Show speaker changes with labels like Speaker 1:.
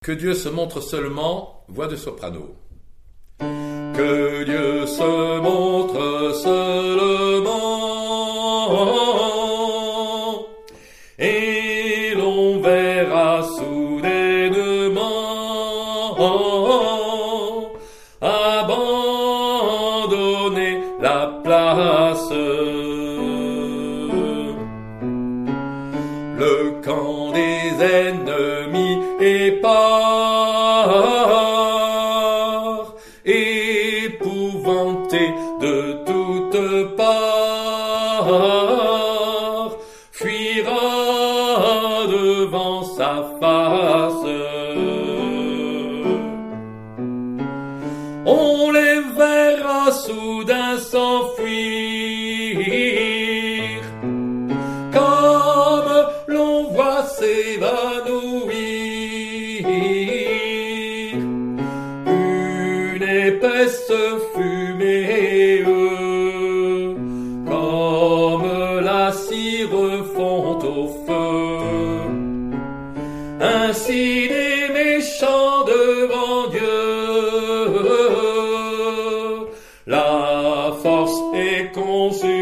Speaker 1: Que Dieu se montre seulement, voix de soprano. Que Dieu se montre seulement, et l'on verra soudainement abandonner la place. Le camp des ennemis est part, épouvanté de toutes parts, fuira devant sa face. On les verra soudain s'enfuir, comme l'on voit s'évanouir une épaisse fumée, comme la cire fond au feu. Ainsi les méchants devant Dieu, la force est consumée.